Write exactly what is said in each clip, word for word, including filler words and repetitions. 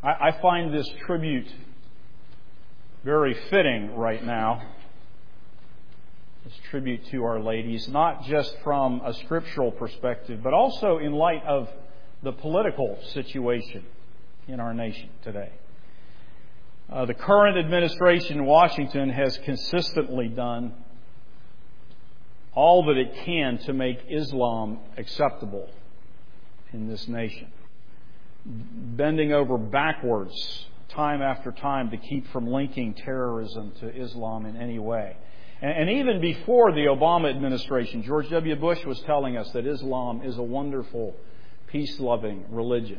I, I find this tribute very fitting right now. This tribute to our ladies, not just from a scriptural perspective, but also in light of the political situation in our nation today. Uh, the current administration in Washington has consistently done all that it can to make Islam acceptable in this nation, bending over backwards time after time to keep from linking terrorism to Islam in any way. And even before the Obama administration, George W. Bush was telling us that Islam is a wonderful, peace-loving religion.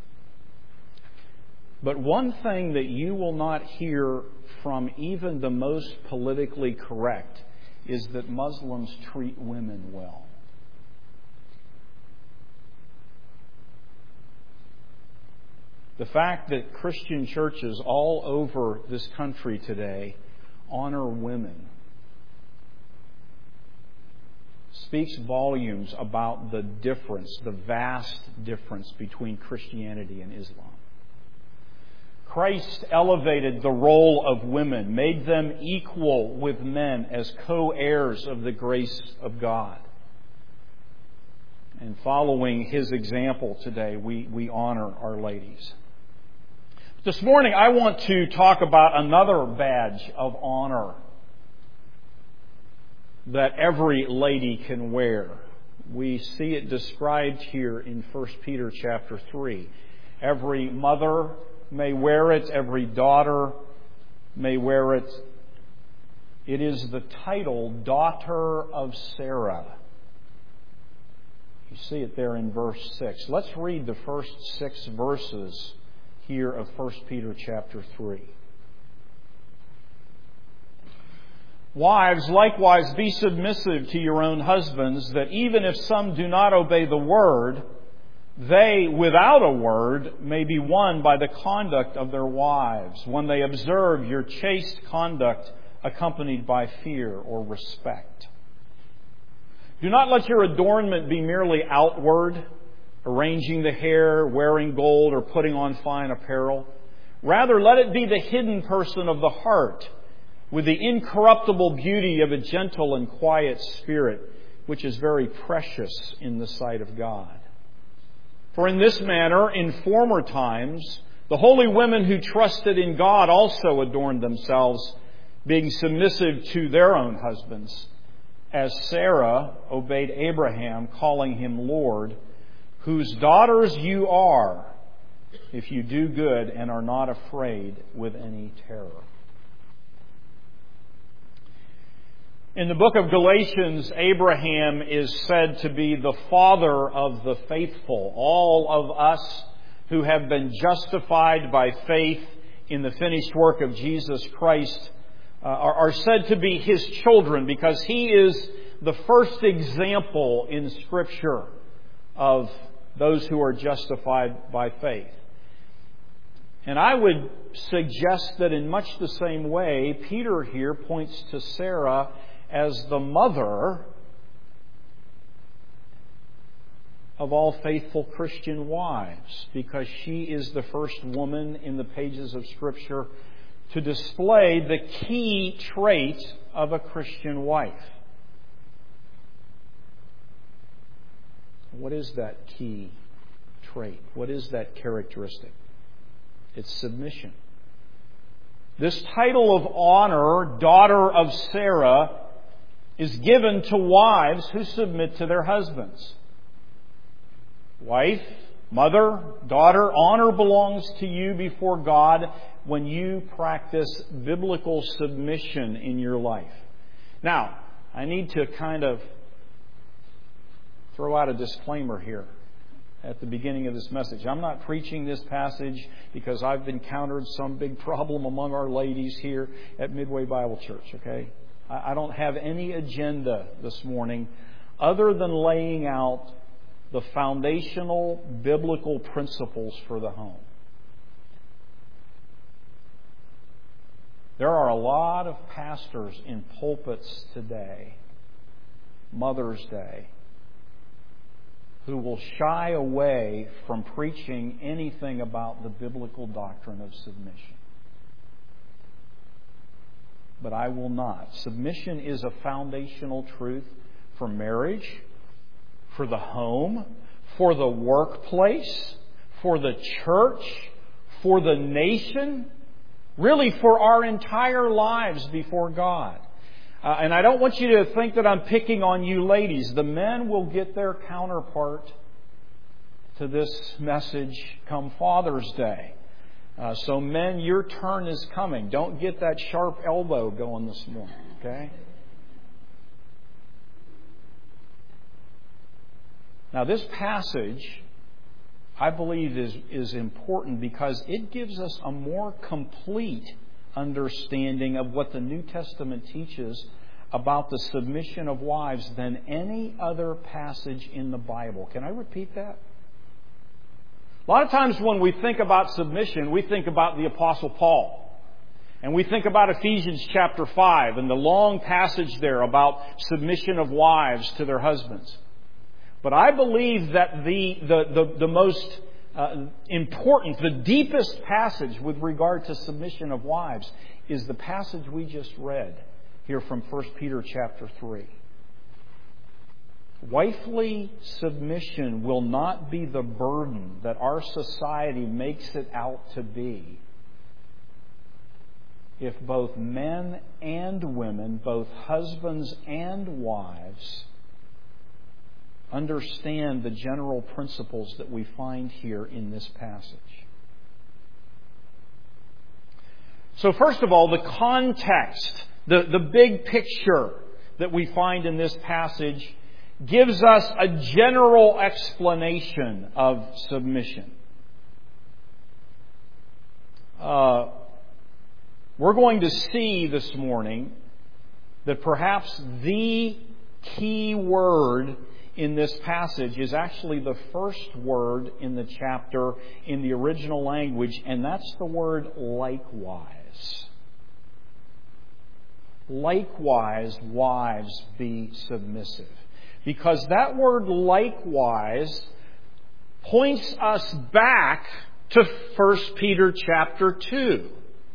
But one thing that you will not hear from even the most politically correct is that Muslims treat women well. The fact that Christian churches all over this country today honor women speaks volumes about the difference, the vast difference between Christianity and Islam. Christ elevated the role of women, made them equal with men as co-heirs of the grace of God. And following His example today, we, we honor our ladies. This morning, I want to talk about another badge of honor that every lady can wear. We see it described here in First Peter chapter three. Every mother may wear it, every daughter may wear it. It is the title, Daughter of Sarah. You see it there in verse six. Let's read the first six verses here of First Peter chapter three. Wives, likewise, be submissive to your own husbands, that even if some do not obey the word, they, without a word, may be won by the conduct of their wives, when they observe your chaste conduct accompanied by fear or respect. Do not let your adornment be merely outward, arranging the hair, wearing gold, or putting on fine apparel. Rather, let it be the hidden person of the heart, with the incorruptible beauty of a gentle and quiet spirit, which is very precious in the sight of God. For in this manner, in former times, the holy women who trusted in God also adorned themselves, being submissive to their own husbands, as Sarah obeyed Abraham, calling him Lord, whose daughters you are, if you do good and are not afraid with any terror. In the book of Galatians, Abraham is said to be the father of the faithful. All of us who have been justified by faith in the finished work of Jesus Christ uh, are, are said to be His children, because He is the first example in Scripture of those who are justified by faith. And I would suggest that in much the same way, Peter here points to Sarah as the mother of all faithful Christian wives, because she is the first woman in the pages of Scripture to display the key trait of a Christian wife. What is that key trait? What is that characteristic? It's submission. This title of honor, Daughter of Sarah, is given to wives who submit to their husbands. Wife, mother, daughter, honor belongs to you before God when you practice biblical submission in your life. Now, I need to kind of throw out a disclaimer here at the beginning of this message. I'm not preaching this passage because I've encountered some big problem among our ladies here at Midway Bible Church, okay? I don't have any agenda this morning other than laying out the foundational biblical principles for the home. There are a lot of pastors in pulpits today, Mother's Day, who will shy away from preaching anything about the biblical doctrine of submission. But I will not. Submission is a foundational truth for marriage, for the home, for the workplace, for the church, for the nation, really for our entire lives before God. Uh, and I don't want you to think that I'm picking on you ladies. The men will get their counterpart to this message come Father's Day. Uh, so men, your turn is coming. Don't get that sharp elbow going this morning, okay? Now this passage, I believe, is, is important because it gives us a more complete understanding of what the New Testament teaches about the submission of wives than any other passage in the Bible. Can I repeat that? A lot of times when we think about submission, we think about the Apostle Paul. And we think about Ephesians chapter five and the long passage there about submission of wives to their husbands. But I believe that the, the, the, the most uh, important, the deepest passage with regard to submission of wives is the passage we just read here from First Peter chapter three. Wifely submission will not be the burden that our society makes it out to be if both men and women, both husbands and wives, understand the general principles that we find here in this passage. So first of all, the context, the, the big picture that we find in this passage gives us a general explanation of submission. Uh, we're going to see this morning that perhaps the key word in this passage is actually the first word in the chapter in the original language, and that's the word likewise. Likewise, wives, be submissive. Because that word likewise points us back to First Peter chapter two.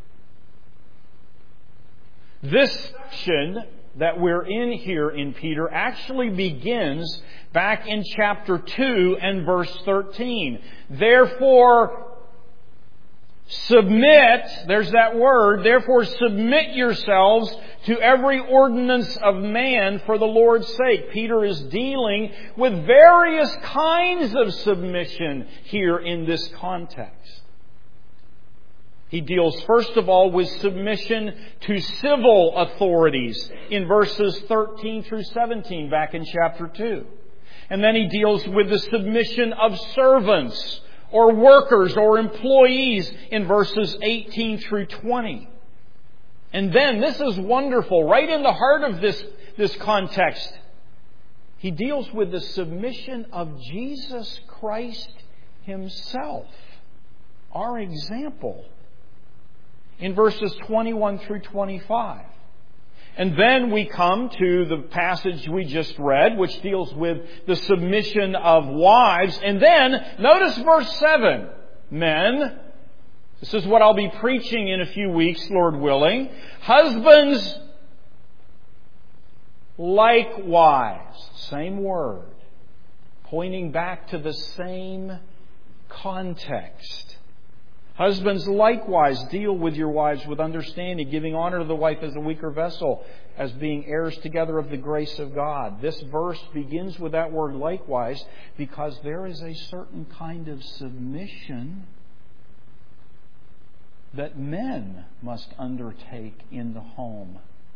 This section that we're in here in Peter actually begins back in chapter two and verse thirteen. Therefore, submit, there's that word, therefore submit yourselves to every ordinance of man for the Lord's sake. Peter is dealing with various kinds of submission here in this context. He deals first of all with submission to civil authorities in verses thirteen through seventeen back in chapter two. And then he deals with the submission of servants or workers or employees in verses eighteen through twenty. And then, this is wonderful, right in the heart of this, this context, he deals with the submission of Jesus Christ Himself, our example, in verses twenty-one through twenty-five. And then we come to the passage we just read, which deals with the submission of wives. And then, notice verse seven. Men, this is what I'll be preaching in a few weeks, Lord willing. Husbands, likewise. Same word. Pointing back to the same context. Husbands, likewise, deal with your wives with understanding, giving honor to the wife as a weaker vessel, as being heirs together of the grace of God. This verse begins with that word likewise because there is a certain kind of submission that men must undertake in the home.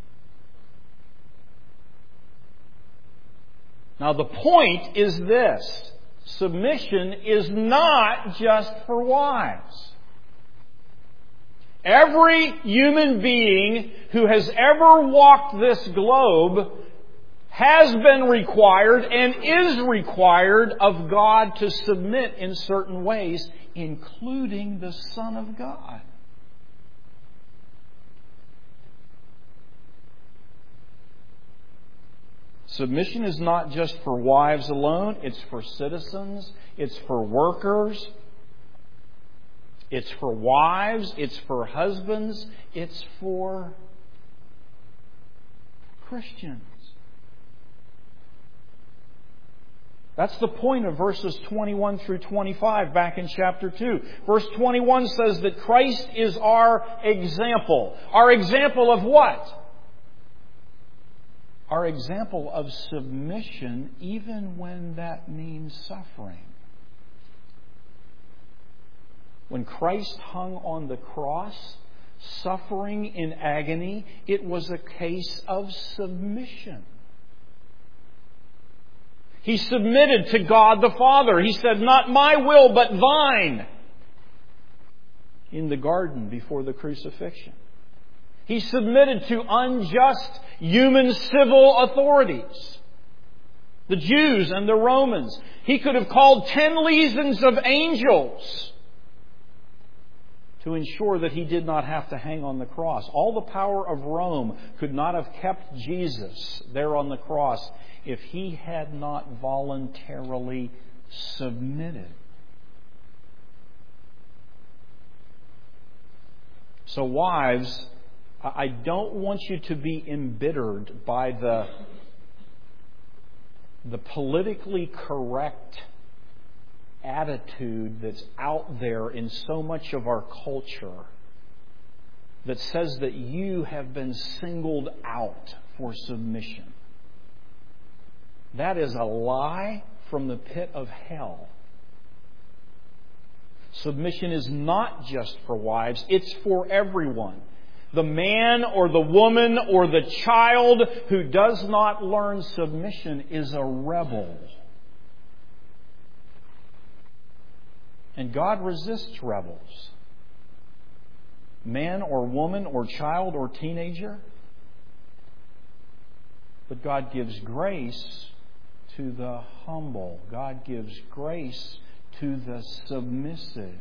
Now the point is this: submission is not just for wives. Every human being who has ever walked this globe has been required and is required of God to submit in certain ways, including the Son of God. Submission is not just for wives alone. It's for citizens. It's for workers. It's for wives. It's for husbands. It's for Christians. That's the point of verses twenty-one through twenty-five back in chapter two. Verse twenty-one says that Christ is our example. Our example of what? Our example of submission, even when that means suffering. When Christ hung on the cross, suffering in agony, it was a case of submission. He submitted to God the Father. He said, "Not my will, but thine," in the garden before the crucifixion. He submitted to unjust human civil authorities, the Jews and the Romans. He could have called ten legions of angels to ensure that He did not have to hang on the cross. All the power of Rome could not have kept Jesus there on the cross if He had not voluntarily submitted. So wives, I don't want you to be embittered by the, the politically correct attitude that's out there in so much of our culture that says that you have been singled out for submission. That is a lie from the pit of hell. Submission is not just for wives, it's for everyone. The man or the woman or the child who does not learn submission is a rebel. And God resists rebels. Man or woman or child or teenager. But God gives grace to the humble. God gives grace to the submissive.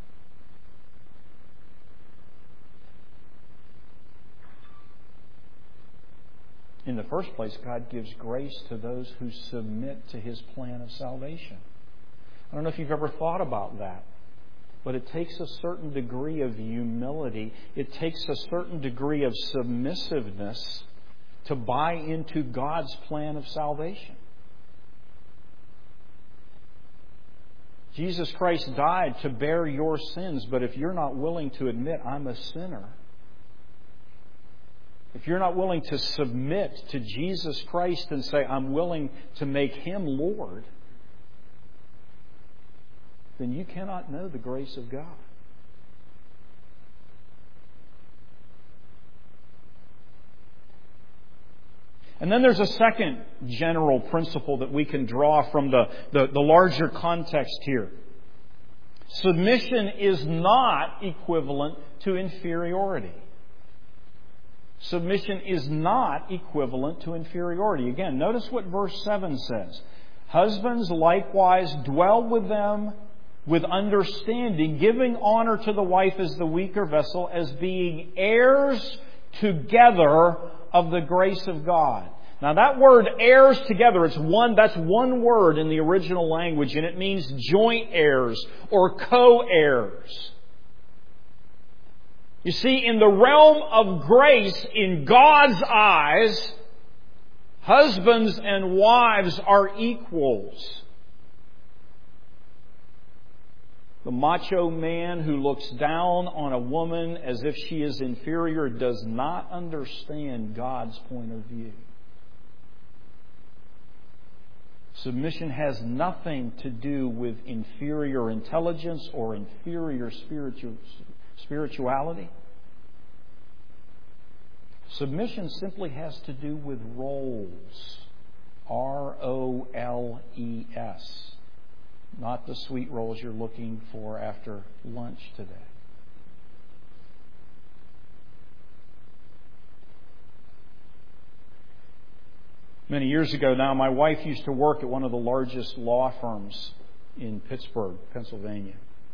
In the first place, God gives grace to those who submit to His plan of salvation. I don't know if you've ever thought about that, but it takes a certain degree of humility. It takes a certain degree of submissiveness to buy into God's plan of salvation. Jesus Christ died to bear your sins, but if you're not willing to admit, "I'm a sinner," if you're not willing to submit to Jesus Christ and say, "I'm willing to make Him Lord," then you cannot know the grace of God. And then there's a second general principle that we can draw from the, the, the larger context here. Submission is not equivalent to inferiority. Submission is not equivalent to inferiority. Again, notice what verse seven says. Husbands likewise dwell with them with understanding, giving honor to the wife as the weaker vessel, as being heirs together of the grace of God. Now that word heirs together, it's one, that's one word in the original language, and it means joint heirs or co-heirs. You see, in the realm of grace, in God's eyes, husbands and wives are equals. The macho man who looks down on a woman as if she is inferior does not understand God's point of view. Submission has nothing to do with inferior intelligence or inferior spiritual, spirituality. Submission simply has to do with roles. R O L E S. Not the sweet rolls you're looking for after lunch today. Many years ago now, my wife used to work at one of the largest law firms in Pittsburgh, Pennsylvania.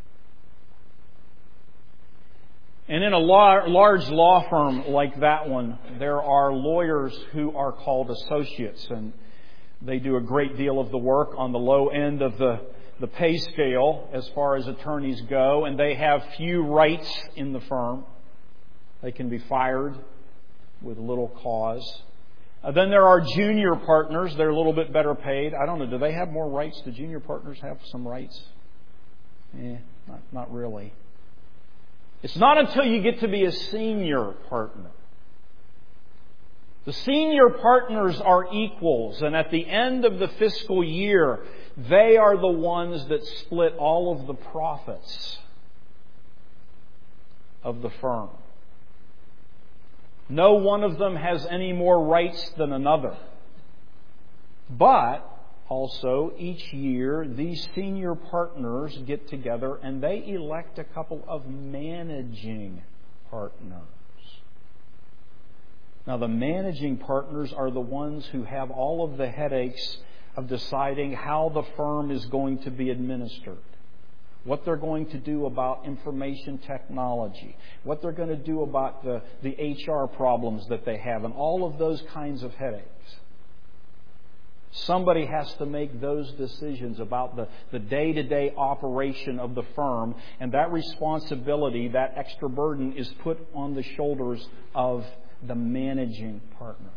And in a large law firm like that one, there are lawyers who are called associates. And They do a great deal of the work on the low end of the, the pay scale as far as attorneys go, and they have few rights in the firm. They can be fired with little cause. Uh, then there are junior partners. They're a little bit better paid. I don't know. Do they have more rights? Do junior partners have some rights? Eh, not, not really. It's not until you get to be a senior partner. The senior partners are equals, and at the end of the fiscal year, they are the ones that split all of the profits of the firm. No one of them has any more rights than another. But also, each year, these senior partners get together and they elect a couple of managing partners. Now, the managing partners are the ones who have all of the headaches of deciding how the firm is going to be administered, what they're going to do about information technology, what they're going to do about the, the H R problems that they have, and all of those kinds of headaches. Somebody has to make those decisions about the, the day-to-day operation of the firm, and that responsibility, that extra burden, is put on the shoulders of the managing partners.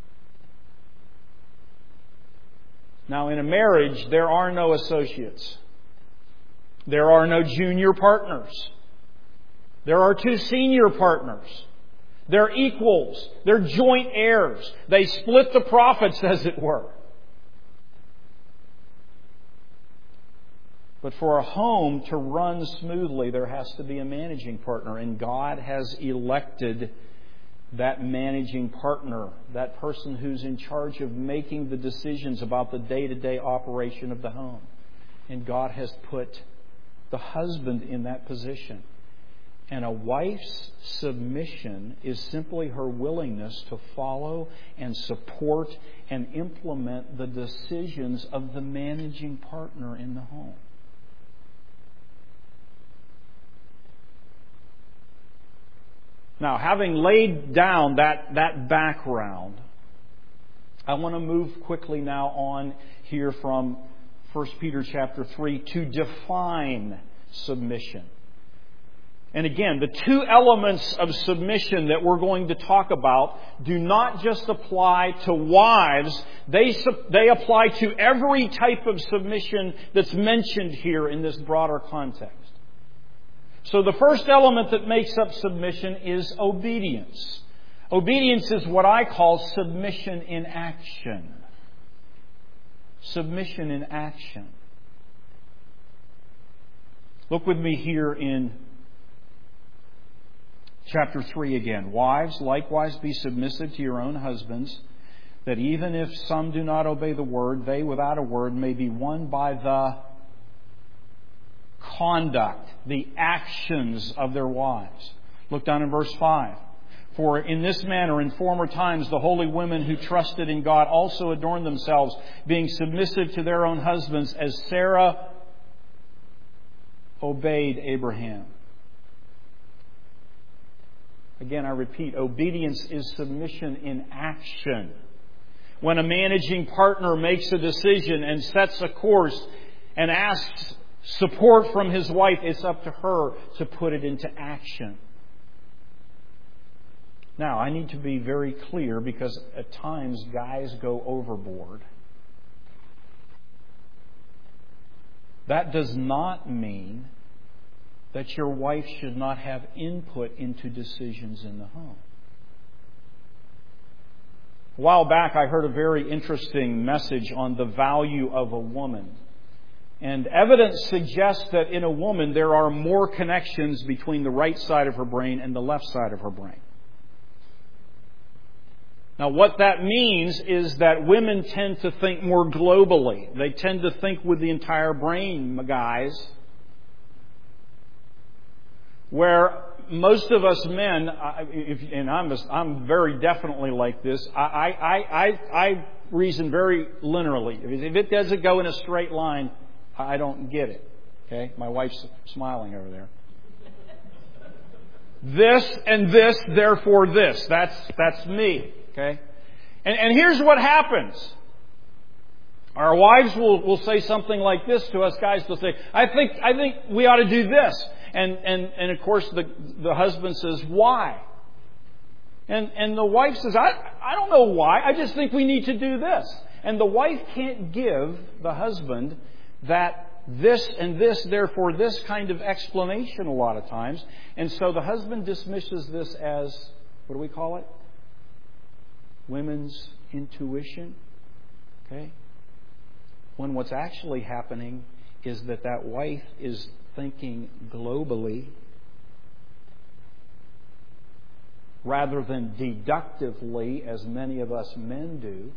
Now, in a marriage, there are no associates. There are no junior partners. There are two senior partners. They're equals. They're joint heirs. They split the profits, as it were. But for a home to run smoothly, there has to be a managing partner. And God has elected that managing partner, that person who's in charge of making the decisions about the day-to-day operation of the home. And God has put the husband in that position. And a wife's submission is simply her willingness to follow and support and implement the decisions of the managing partner in the home. Now, having laid down that, that background, I want to move quickly now on here from First Peter chapter three to define submission. And again, the two elements of submission that we're going to talk about do not just apply to wives. They, they apply to every type of submission that's mentioned here in this broader context. So the first element that makes up submission is obedience. Obedience is what I call submission in action. Submission in action. Look with me here in chapter three again. Wives, likewise be submissive to your own husbands, that even if some do not obey the word, they without a word may be won by the conduct, the actions of their wives. Look down in verse five. For in this manner, in former times, the holy women who trusted in God also adorned themselves, being submissive to their own husbands, as Sarah obeyed Abraham. Again, I repeat, obedience is submission in action. When a managing partner makes a decision and sets a course and asks support from his wife, it's up to her to put it into action. Now, I need to be very clear because at times guys go overboard. That does not mean that your wife should not have input into decisions in the home. A while back, I heard a very interesting message on the value of a woman. And evidence suggests that in a woman there are more connections between the right side of her brain and the left side of her brain. Now, what that means is that women tend to think more globally. They tend to think with the entire brain, guys. Where most of us men, and I'm, I'm very definitely like this, I, I, I, I reason very linearly. If it doesn't go in a straight line, I don't get it. Okay? My wife's smiling over there. This and this, therefore this. That's that's me. Okay? And, and here's what happens. Our wives will, will say something like this to us guys. They'll say, I think, I think we ought to do this. And, and, and of course the, the husband says, why? And, and the wife says, I, I don't know why. I just think we need to do this. And the wife can't give the husband that this and this, therefore this kind of explanation a lot of times. And so the husband dismisses this as, what do we call it? Women's intuition. Okay? When what's actually happening is that that wife is thinking globally rather than deductively, as many of us men do.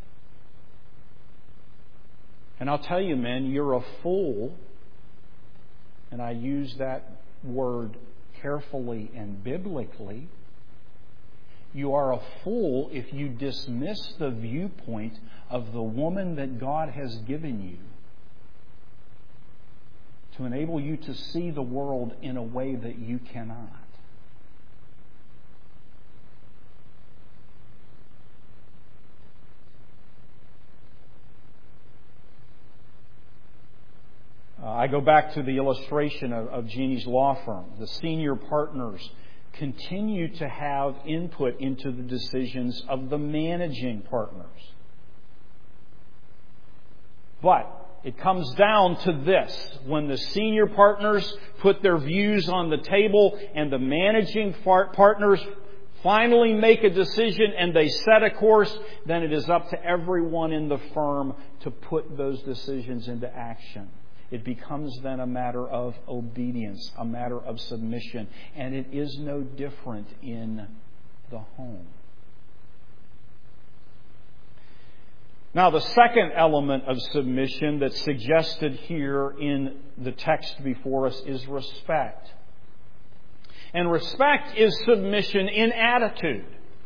And I'll tell you, men, you're a fool, and I use that word carefully and biblically. You are a fool if you dismiss the viewpoint of the woman that God has given you to enable you to see the world in a way that you cannot. Uh, I go back to the illustration of, of Jeannie's law firm. The senior partners continue to have input into the decisions of the managing partners. But it comes down to this. When the senior partners put their views on the table and the managing partners finally make a decision and they set a course, then it is up to everyone in the firm to put those decisions into action. It becomes then a matter of obedience, a matter of submission. And it is no different in the home. Now, the second element of submission that's suggested here in the text before us is respect. And respect is submission in attitude.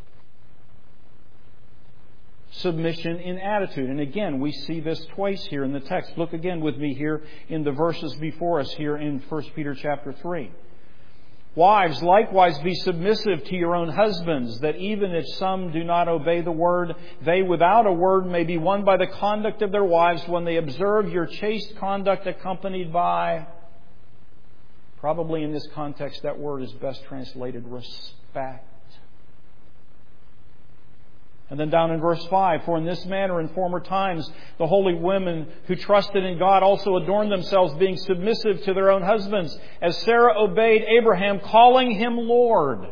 Submission in attitude. And again, we see this twice here in the text. Look again with me here in the verses before us here in First Peter chapter three. Wives, likewise be submissive to your own husbands, that even if some do not obey the word, they without a word may be won by the conduct of their wives when they observe your chaste conduct accompanied by, probably in this context that word is best translated respect. And then down in verse five, for in this manner in former times the holy women who trusted in God also adorned themselves, being submissive to their own husbands, as Sarah obeyed Abraham, calling him Lord.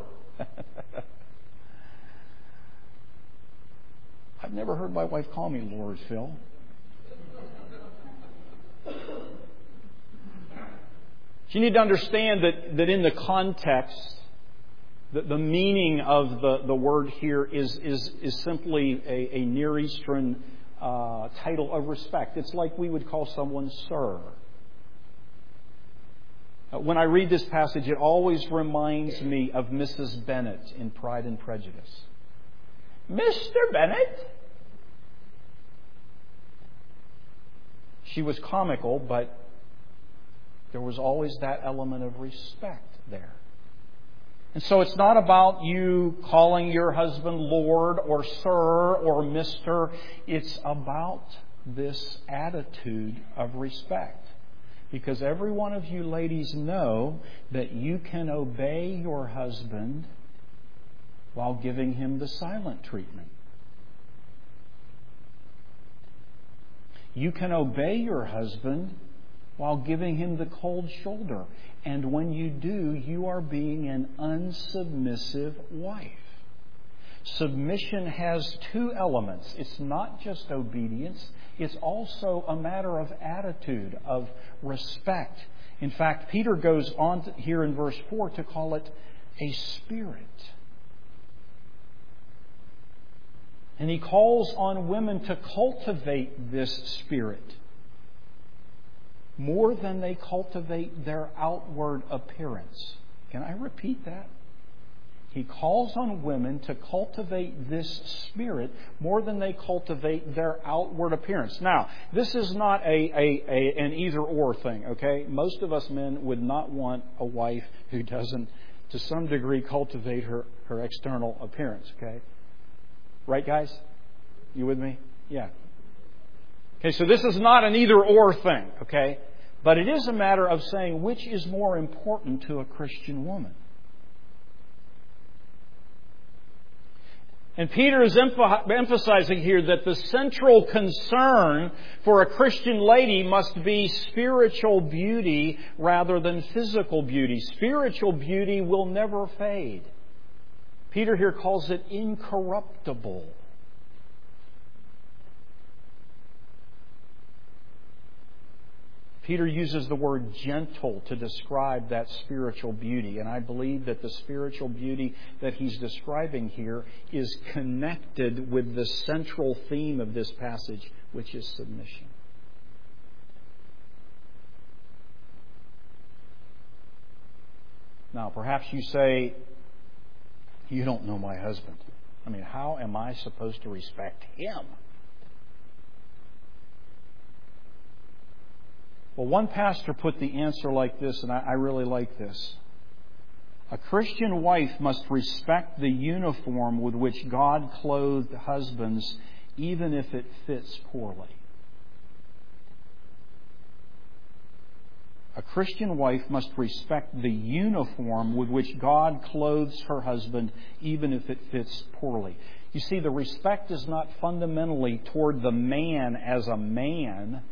I've never heard my wife call me Lord, Phil. You need to understand that, that in the context, The, the meaning of the, the word here is, is, is simply a, a Near Eastern uh, title of respect. It's like we would call someone sir. Uh, when I read this passage, it always reminds me of Missus Bennet in Pride and Prejudice. Mister Bennet? She was comical, but there was always that element of respect there. And so it's not about you calling your husband Lord or Sir or Mister. It's about this attitude of respect. Because every one of you ladies know that you can obey your husband while giving him the silent treatment. You can obey your husband while giving him the cold shoulder. And when you do, you are being an unsubmissive wife. Submission has two elements. It's not just obedience. It's also a matter of attitude, of respect. In fact, Peter goes on to, here in verse four to call it a spirit. And he calls on women to cultivate this spirit more than they cultivate their outward appearance. Can I repeat that? He calls on women to cultivate this spirit more than they cultivate their outward appearance. Now, this is not a, a, a an either-or thing, okay? Most of us men would not want a wife who doesn't, to some degree, cultivate her, her external appearance, okay? Right, guys? You with me? Yeah. Okay, so this is not an either-or thing, okay? But it is a matter of saying which is more important to a Christian woman. And Peter is emphasizing here that the central concern for a Christian lady must be spiritual beauty rather than physical beauty. Spiritual beauty will never fade. Peter here calls it incorruptible. Peter uses the word gentle to describe that spiritual beauty. And I believe that the spiritual beauty that he's describing here is connected with the central theme of this passage, which is submission. Now, perhaps you say, you don't know my husband. I mean, how am I supposed to respect him? Well, one pastor put the answer like this, and I, I really like this. A Christian wife must respect the uniform with which God clothed husbands, even if it fits poorly. A Christian wife must respect the uniform with which God clothes her husband, even if it fits poorly. You see, the respect is not fundamentally toward the man as a man.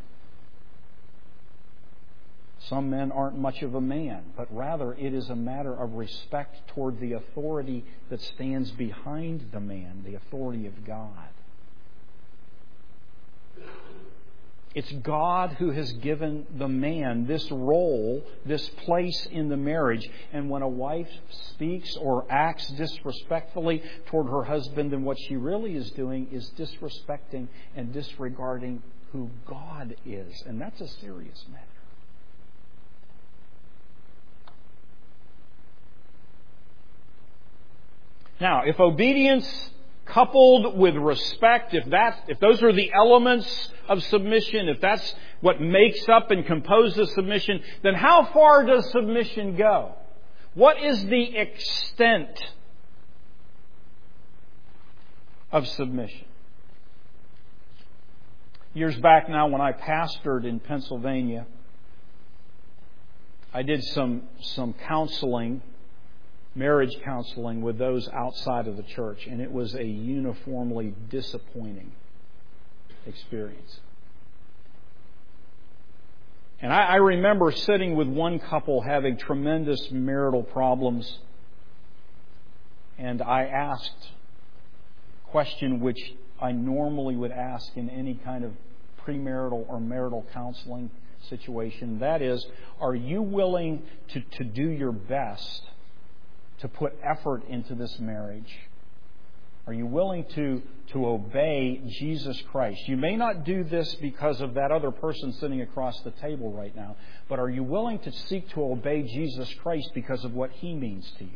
Some men aren't much of a man, but rather it is a matter of respect toward the authority that stands behind the man, the authority of God. It's God who has given the man this role, this place in the marriage. And when a wife speaks or acts disrespectfully toward her husband, then what she really is doing is disrespecting and disregarding who God is. And that's a serious matter. Now, if obedience coupled with respect, if that, if those are the elements of submission, if that's what makes up and composes submission, then how far does submission go? What is the extent of submission? Years back now, when I pastored in Pennsylvania, I did some some counseling, marriage counseling with those outside of the church, and it was a uniformly disappointing experience. And I, I remember sitting with one couple having tremendous marital problems, and I asked a question which I normally would ask in any kind of premarital or marital counseling situation. That is, are you willing to, to do your best to put effort into this marriage? Are you willing to, to obey Jesus Christ? You may not do this because of that other person sitting across the table right now, but are you willing to seek to obey Jesus Christ because of what He means to you?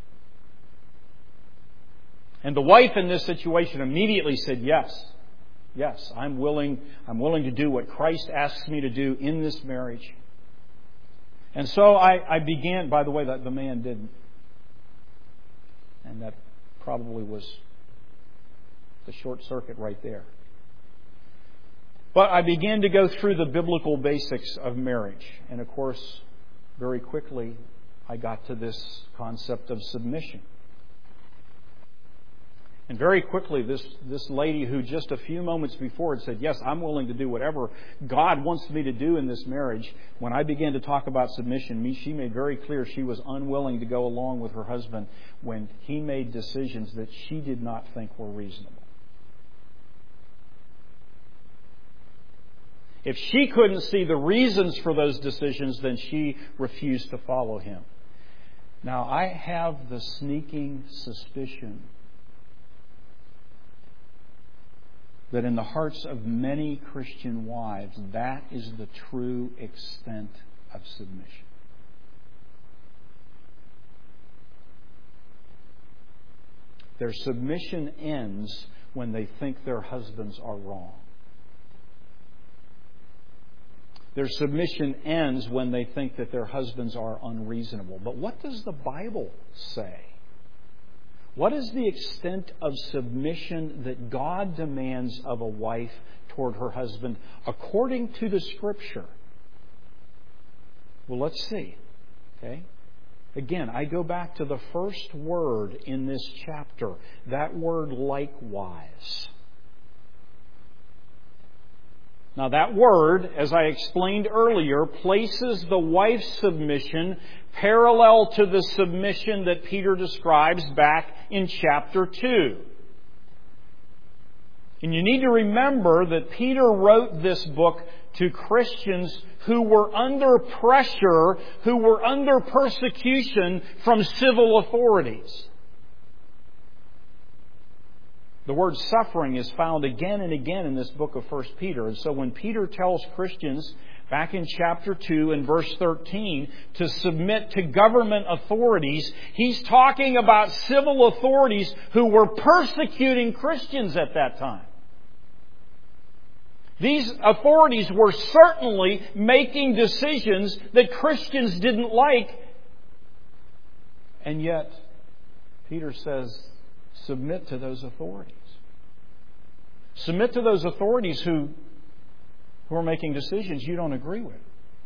And the wife in this situation immediately said, yes, yes, I'm willing, I'm willing to do what Christ asks me to do in this marriage. And so I, I began, by the way, that the man didn't. And that probably was the short circuit right there. But I began to go through the biblical basics of marriage. And of course, very quickly, I got to this concept of submission. And very quickly, this, this lady who just a few moments before had said, yes, I'm willing to do whatever God wants me to do in this marriage, when I began to talk about submission, she made very clear she was unwilling to go along with her husband when he made decisions that she did not think were reasonable. If she couldn't see the reasons for those decisions, then she refused to follow him. Now, I have the sneaking suspicion that in the hearts of many Christian wives, that is the true extent of submission. Their submission ends when they think their husbands are wrong. Their submission ends when they think that their husbands are unreasonable. But what does the Bible say? What is the extent of submission that God demands of a wife toward her husband according to the Scripture? Well, let's see. Okay? Again, I go back to the first word in this chapter. That word, likewise. Now, that word, as I explained earlier, places the wife's submission parallel to the submission that Peter describes back in chapter two. And you need to remember that Peter wrote this book to Christians who were under pressure, who were under persecution from civil authorities. The word suffering is found again and again in this book of First Peter. And so when Peter tells Christians back in chapter two and verse thirteen to submit to government authorities, he's talking about civil authorities who were persecuting Christians at that time. These authorities were certainly making decisions that Christians didn't like. And yet, Peter says, submit to those authorities. Submit to those authorities who, who are making decisions you don't agree with.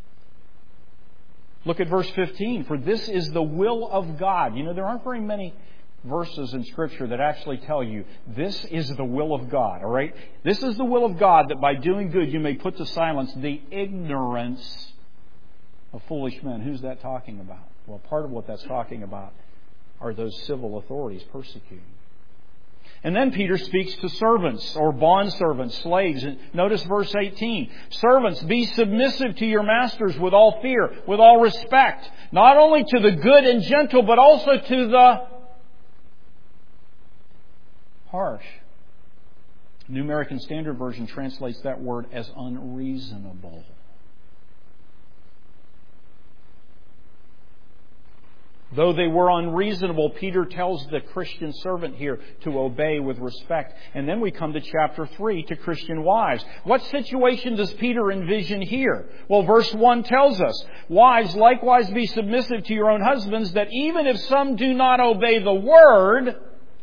Look at verse fifteen. For this is the will of God. You know, there aren't very many verses in Scripture that actually tell you this is the will of God. All right? This is the will of God, that by doing good you may put to silence the ignorance of foolish men. Who's that talking about? Well, part of what that's talking about are those civil authorities persecuting. And then Peter speaks to servants or bondservants, slaves. And notice verse eighteen. Servants, be submissive to your masters with all fear, with all respect, not only to the good and gentle, but also to the harsh. New American Standard Version translates that word as unreasonable. Though they were unreasonable, Peter tells the Christian servant here to obey with respect. And then we come to chapter three, to Christian wives. What situation does Peter envision here? Well, verse one tells us, wives, likewise be submissive to your own husbands, that even if some do not obey the word...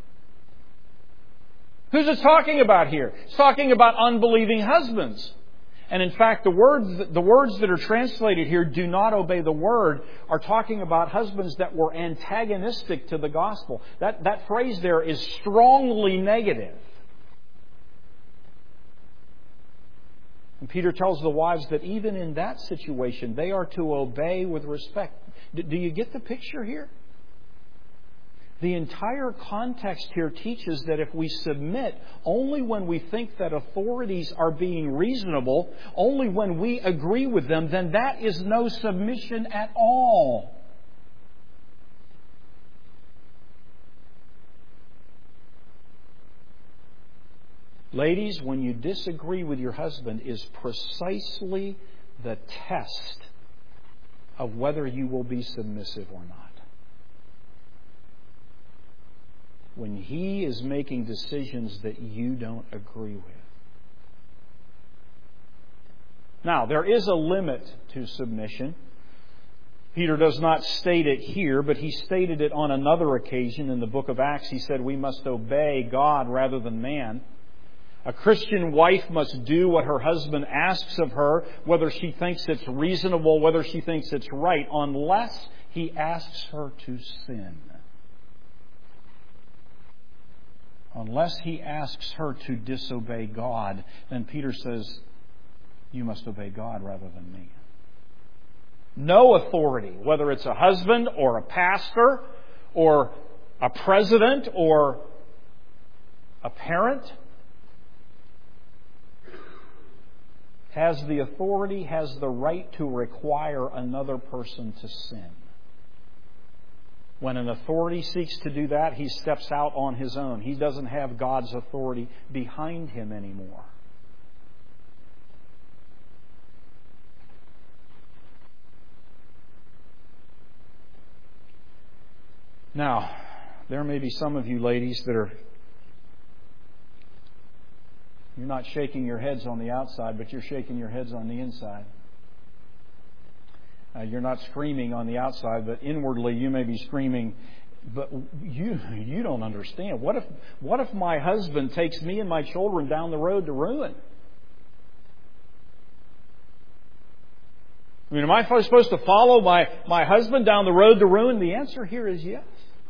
Who's it talking about here? It's talking about unbelieving husbands. And in fact, the words, the words that are translated here, do not obey the word, are talking about husbands that were antagonistic to the gospel. That, that phrase there is strongly negative. And Peter tells the wives that even in that situation, they are to obey with respect. Do you get the picture here? The entire context here teaches that if we submit only when we think that authorities are being reasonable, only when we agree with them, then that is no submission at all. Ladies, when you disagree with your husband is precisely the test of whether you will be submissive or not. When he is making decisions that you don't agree with. Now, there is a limit to submission. Peter does not state it here, but he stated it on another occasion in the book of Acts. He said we must obey God rather than man. A Christian wife must do what her husband asks of her, whether she thinks it's reasonable, whether she thinks it's right, unless he asks her to sin. Unless he asks her to disobey God, then Peter says, you must obey God rather than me. No authority, whether it's a husband or a pastor or a president or a parent, has the authority, has the right to require another person to sin. When an authority seeks to do that, he steps out on his own. He doesn't have God's authority behind him anymore. Now, there may be some of you ladies that are, you're not shaking your heads on the outside, but you're shaking your heads on the inside. Uh, you're not screaming on the outside, but inwardly you may be screaming, but you you don't understand. What if what if my husband takes me and my children down the road to ruin? I mean, am I supposed to follow my, my husband down the road to ruin? The answer here is yes.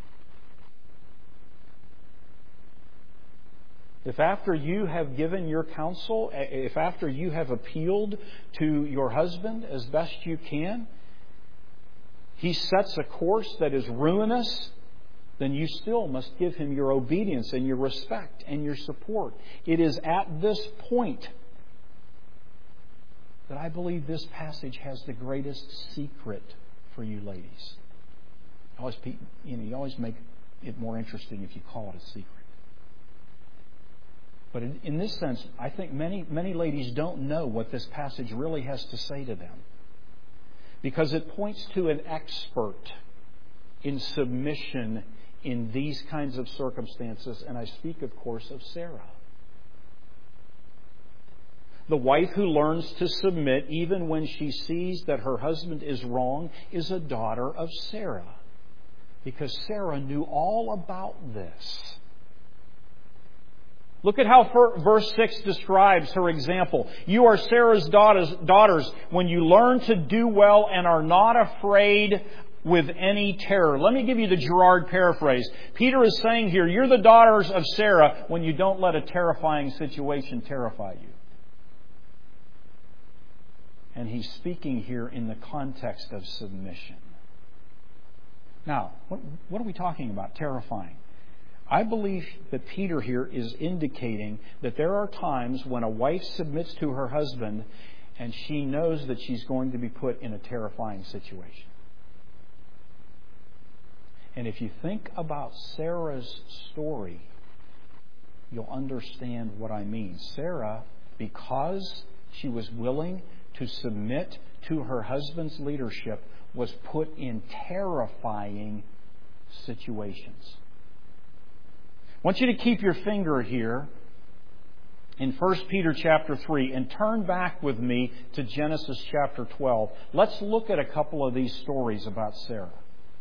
If after you have given your counsel, if after you have appealed to your husband as best you can, he sets a course that is ruinous, then you still must give him your obedience and your respect and your support. It is at this point that I believe this passage has the greatest secret for you ladies. I always, you know, you always make it more interesting if you call it a secret. But in, in this sense, I think many, many ladies don't know what this passage really has to say to them. Because it points to an expert in submission in these kinds of circumstances. And I speak, of course, of Sarah. The wife who learns to submit even when she sees that her husband is wrong is a daughter of Sarah. Because Sarah knew all about this. Look at how verse six describes her example. You are Sarah's daughters, daughters when you learn to do well and are not afraid with any terror. Let me give you the Girard paraphrase. Peter is saying here, you're the daughters of Sarah when you don't let a terrifying situation terrify you. And he's speaking here in the context of submission. Now, what, what are we talking about? Terrifying. I believe that Peter here is indicating that there are times when a wife submits to her husband and she knows that she's going to be put in a terrifying situation. And if you think about Sarah's story, you'll understand what I mean. Sarah, because she was willing to submit to her husband's leadership, was put in terrifying situations. I want you to keep your finger here in First Peter chapter three and turn back with me to Genesis chapter twelve. Let's look at a couple of these stories about Sarah.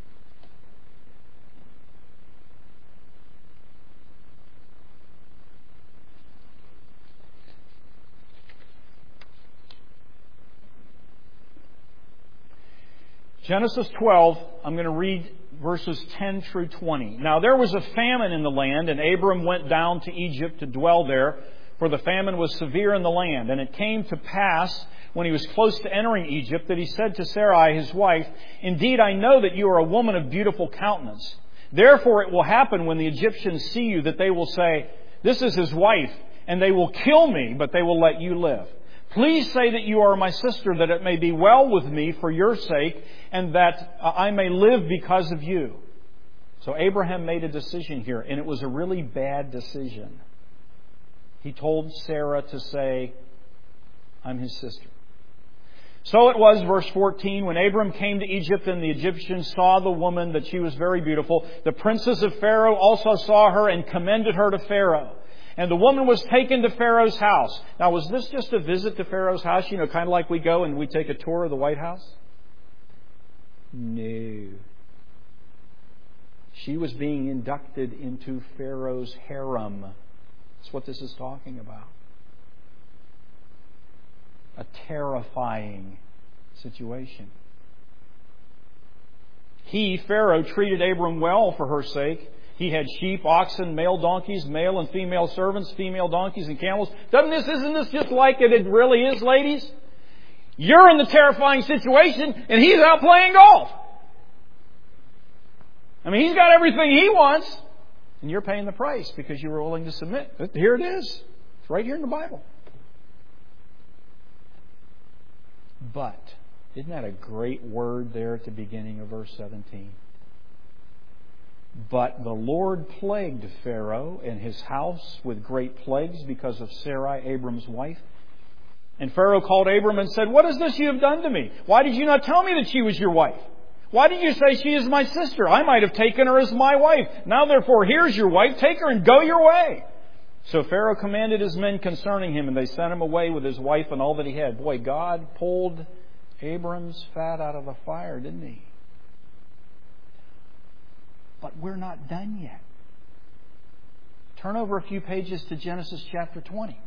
Genesis twelve, I'm going to read verses ten through twenty. Now there was a famine in the land, and Abram went down to Egypt to dwell there, for the famine was severe in the land. And it came to pass, when he was close to entering Egypt, that he said to Sarai his wife, Indeed, I know that you are a woman of beautiful countenance. Therefore it will happen when the Egyptians see you that they will say, This is his wife, and they will kill me, but they will let you live. Please say that you are my sister, that it may be well with me for your sake, and that I may live because of you. So Abraham made a decision here, and it was a really bad decision. He told Sarah to say, I'm his sister. So it was, verse fourteen, when Abram came to Egypt and the Egyptians saw the woman, that she was very beautiful, the princes of Pharaoh also saw her and commended her to Pharaoh. And the woman was taken to Pharaoh's house. Now, was this just a visit to Pharaoh's house? You know, kind of like we go and we take a tour of the White House? No. She was being inducted into Pharaoh's harem. That's what this is talking about. A terrifying situation. He, Pharaoh, treated Abram well for her sake. He had sheep, oxen, male donkeys, male and female servants, female donkeys and camels. Doesn't this, isn't this just like it, it really is, ladies? You're in the terrifying situation and he's out playing golf. I mean, he's got everything he wants and you're paying the price because you were willing to submit. Here it is. It's right here in the Bible. But, isn't that a great word there at the beginning of verse seventeen? But the Lord plagued Pharaoh and his house with great plagues because of Sarai, Abram's wife. And Pharaoh called Abram and said, What is this you have done to me? Why did you not tell me that she was your wife? Why did you say she is my sister? I might have taken her as my wife. Now therefore, here's your wife. Take her and go your way. So Pharaoh commanded his men concerning him, and they sent him away with his wife and all that he had. Boy, God pulled Abram's fat out of the fire, didn't he? But we're not done yet. Turn over a few pages to Genesis chapter twenty.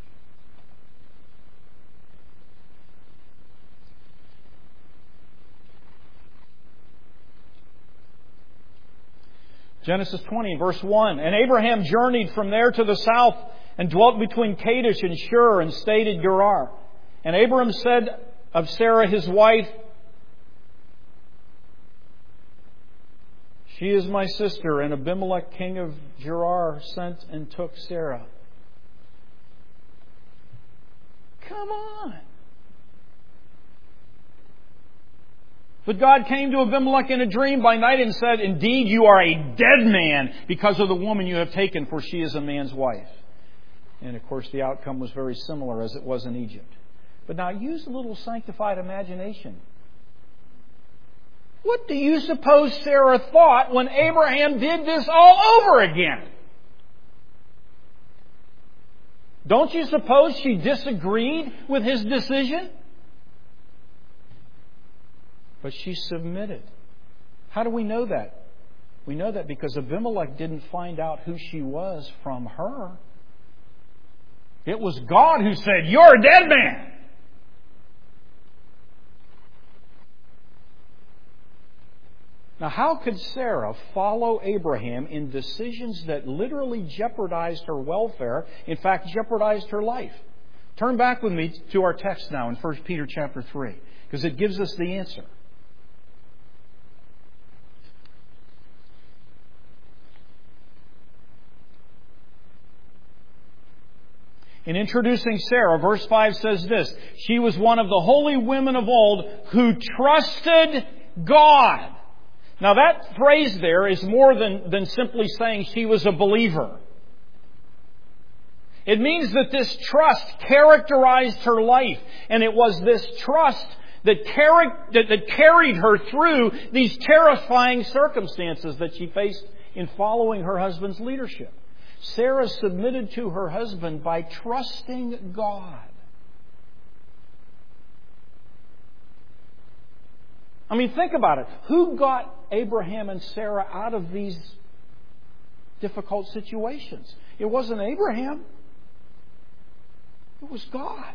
Genesis twenty, verse one. And Abraham journeyed from there to the south and dwelt between Kadesh and Shur and stayed at Gerar. And Abraham said of Sarah his wife, she is my sister. And Abimelech king of Gerar sent and took Sarah. Come on. But God came to Abimelech in a dream by night and said, indeed, you are a dead man because of the woman you have taken, for she is a man's wife. And of course, the outcome was very similar as it was in Egypt. But now use a little sanctified imagination. What do you suppose Sarah thought when Abraham did this all over again? Don't you suppose she disagreed with his decision? But she submitted. How do we know that? We know that because Abimelech didn't find out who she was from her. It was God who said, you're a dead man. Now, how could Sarah follow Abraham in decisions that literally jeopardized her welfare, in fact, jeopardized her life? Turn back with me to our text now in First Peter chapter three, because it gives us the answer. In introducing Sarah, verse five says this, she was one of the holy women of old who trusted God. Now that phrase there is more than, than simply saying she was a believer. It means that this trust characterized her life. And it was this trust that, car- that, that carried her through these terrifying circumstances that she faced in following her husband's leadership. Sarah submitted to her husband by trusting God. I mean, think about it. Who got Abraham and Sarah out of these difficult situations? It wasn't Abraham. It was God.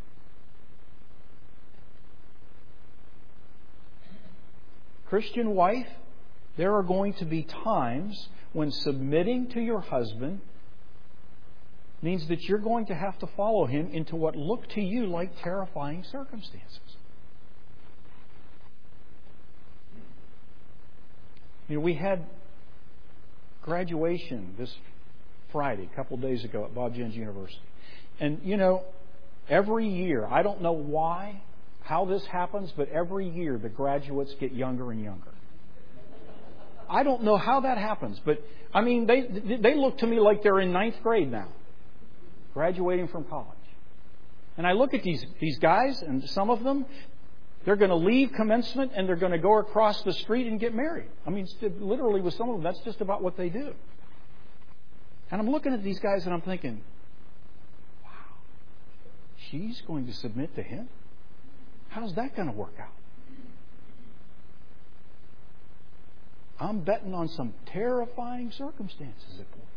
Christian wife, there are going to be times when submitting to your husband means that you're going to have to follow him into what look to you like terrifying circumstances. You know, we had graduation this Friday, a couple of days ago at Bob Jones University. And, you know, every year, I don't know why, how this happens, but every year the graduates get younger and younger. I don't know how that happens, but, I mean, they they look to me like they're in ninth grade now, graduating from college. And I look at these, these guys, and some of them, they're going to leave commencement and they're going to go across the street and get married. I mean, literally with some of them, that's just about what they do. And I'm looking at these guys and I'm thinking, wow, she's going to submit to him? How's that going to work out? I'm betting on some terrifying circumstances at work.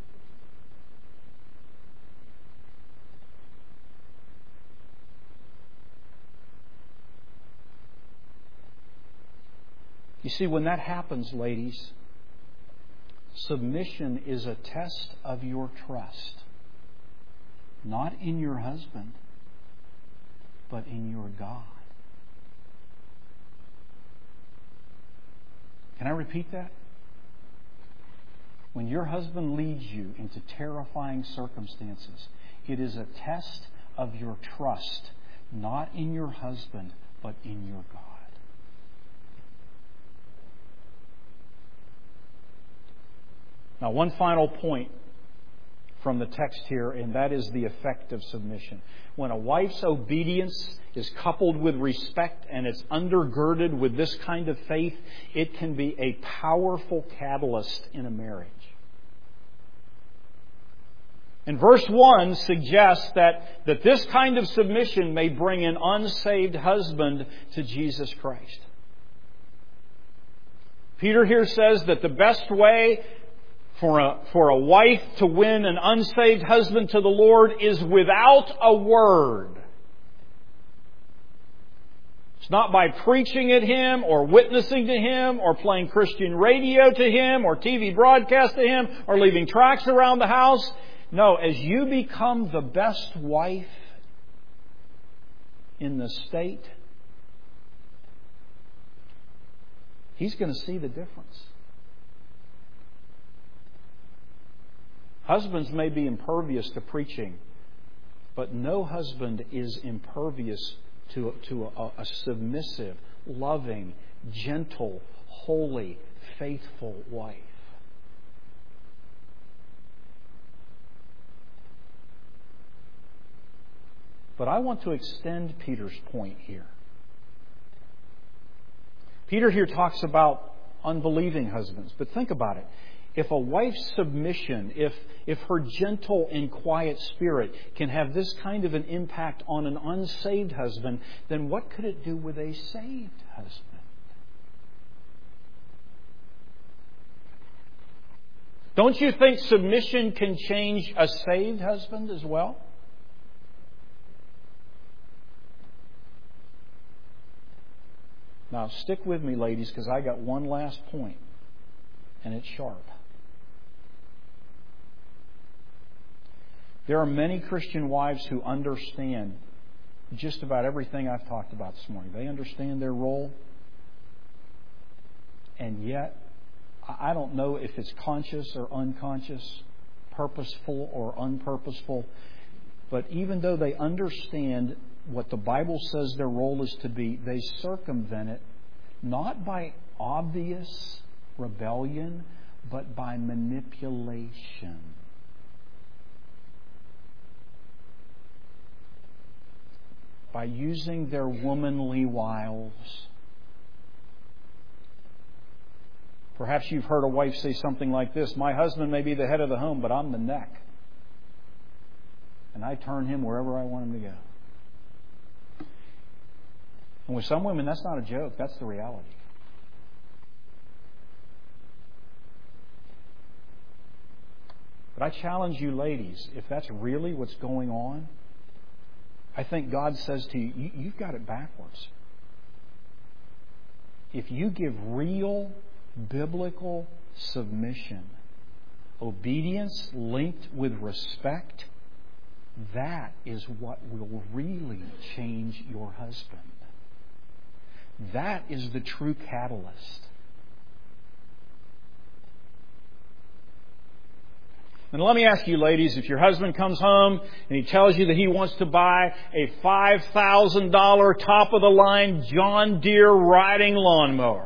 You see, when that happens, ladies, submission is a test of your trust. Not in your husband, but in your God. Can I repeat that? When your husband leads you into terrifying circumstances, it is a test of your trust, not in your husband, but in your God. Now, one final point from the text here, and that is the effect of submission. When a wife's obedience is coupled with respect and it's undergirded with this kind of faith, it can be a powerful catalyst in a marriage. And verse one suggests that, that this kind of submission may bring an unsaved husband to Jesus Christ. Peter here says that the best way for a, for a wife to win an unsaved husband to the Lord is without a word. It's not by preaching at him or witnessing to him or playing Christian radio to him or T V broadcast to him or leaving tracts around the house. No, as you become the best wife in the state, he's going to see the difference. Husbands may be impervious to preaching, but no husband is impervious to, to a, a submissive, loving, gentle, holy, faithful wife. But I want to extend Peter's point here. Peter here talks about unbelieving husbands, but think about it. If a wife's submission, if, if her gentle and quiet spirit can have this kind of an impact on an unsaved husband, then what could it do with a saved husband? Don't you think submission can change a saved husband as well? Now, stick with me, ladies, because I got one last point, and it's sharp. There are many Christian wives who understand just about everything I've talked about this morning. They understand their role, and yet, I don't know if it's conscious or unconscious, purposeful or unpurposeful, but even though they understand what the Bible says their role is to be, they circumvent it not by obvious rebellion, but by manipulation. By using their womanly wiles. Perhaps you've heard a wife say something like this: my husband may be the head of the home, but I'm the neck. And I turn him wherever I want him to go. And with some women, that's not a joke. That's the reality. But I challenge you, ladies, if that's really what's going on, I think God says to you, you you've got it backwards. If you give real biblical submission, obedience linked with respect, that is what will really change your husband. That is the true catalyst. And let me ask you, ladies, if your husband comes home and he tells you that he wants to buy a five thousand dollars top-of-the-line John Deere riding lawnmower.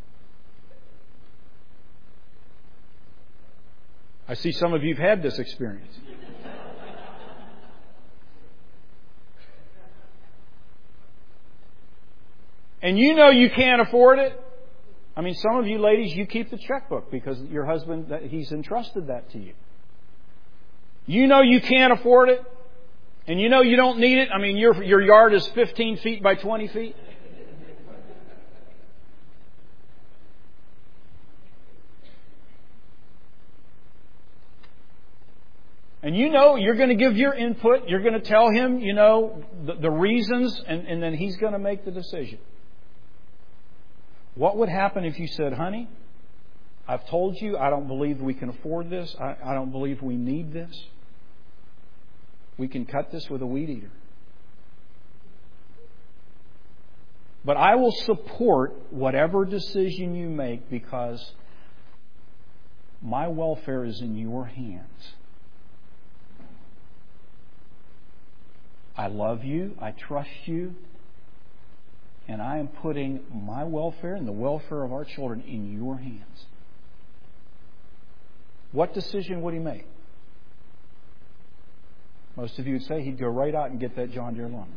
I see some of you have had this experience. And you know you can't afford it. I mean, some of you ladies, you keep the checkbook because your husband, he's entrusted that to you. You know you can't afford it. And you know you don't need it. I mean, your your yard is fifteen feet by twenty feet. And you know you're going to give your input. You're going to tell him, you know, the, the reasons, and, and then he's going to make the decision. What would happen if you said, honey, I've told you I don't believe we can afford this. I, I don't believe we need this. We can cut this with a weed eater. But I will support whatever decision you make because my welfare is in your hands. I love you. I trust you. And I am putting my welfare and the welfare of our children in your hands. What decision would he make? Most of you would say he'd go right out and get that John Deere lawnmower.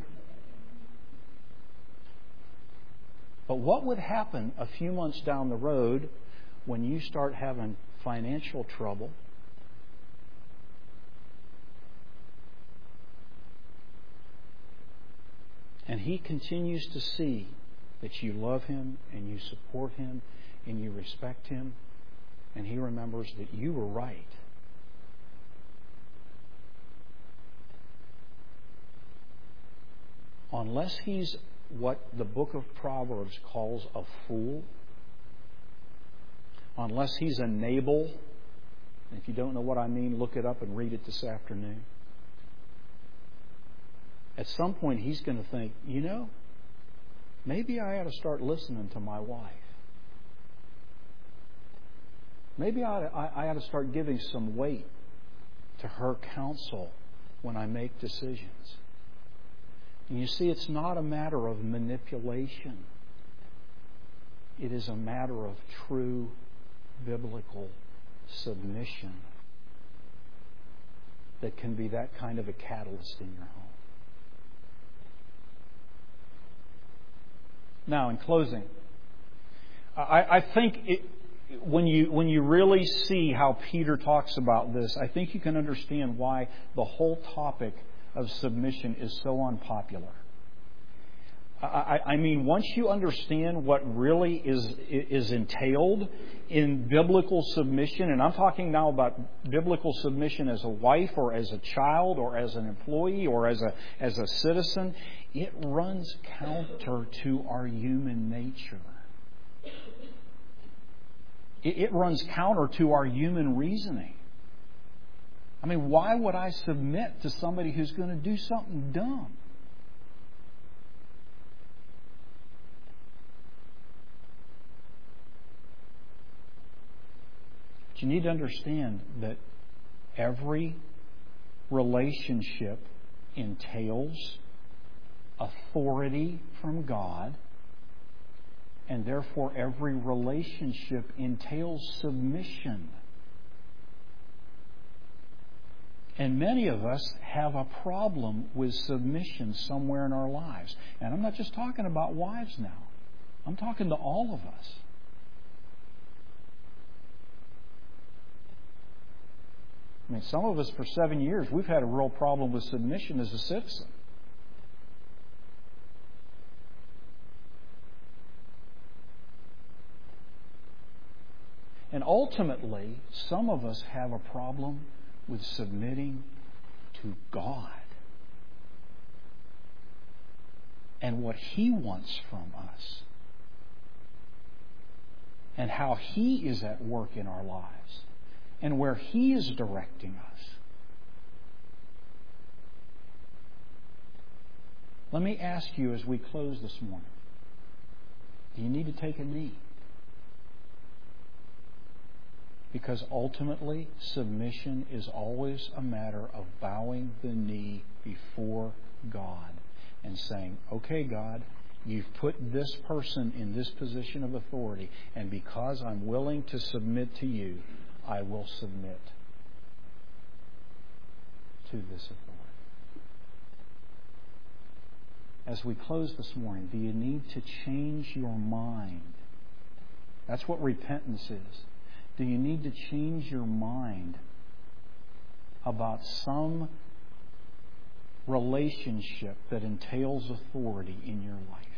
But what would happen a few months down the road when you start having financial trouble? And he continues to see that you love him and you support him and you respect him, and he remembers that you were right. Unless he's what the book of Proverbs calls a fool, unless he's a Nabal, and if you don't know what I mean, look it up and read it this afternoon. At some point he's going to think, you know, maybe I ought to start listening to my wife. Maybe I ought to, I, I ought to start giving some weight to her counsel when I make decisions. And you see, it's not a matter of manipulation. It is a matter of true biblical submission that can be that kind of a catalyst in your home. Now, in closing, I, I think it, when you when you really see how Peter talks about this, I think you can understand why the whole topic of submission is so unpopular. I, I mean, once you understand what really is is entailed in biblical submission, and I'm talking now about biblical submission as a wife or as a child or as an employee or as a as a citizen, it runs counter to our human nature. It, it runs counter to our human reasoning. I mean, why would I submit to somebody who's going to do something dumb? But you need to understand that every relationship entails authority from God, and therefore every relationship entails submission. And many of us have a problem with submission somewhere in our lives. And I'm not just talking about wives now. I'm talking to all of us. I mean, some of us for seven years, we've had a real problem with submission as a citizen. And ultimately, some of us have a problem with submitting to God and what He wants from us and how He is at work in our lives and where He is directing us. Let me ask you as we close this morning, do you need to take a knee? Because ultimately, submission is always a matter of bowing the knee before God and saying, okay, God, you've put this person in this position of authority, and because I'm willing to submit to you, I will submit to this authority. As we close this morning, do you need to change your mind? That's what repentance is. Do you need to change your mind about some relationship that entails authority in your life?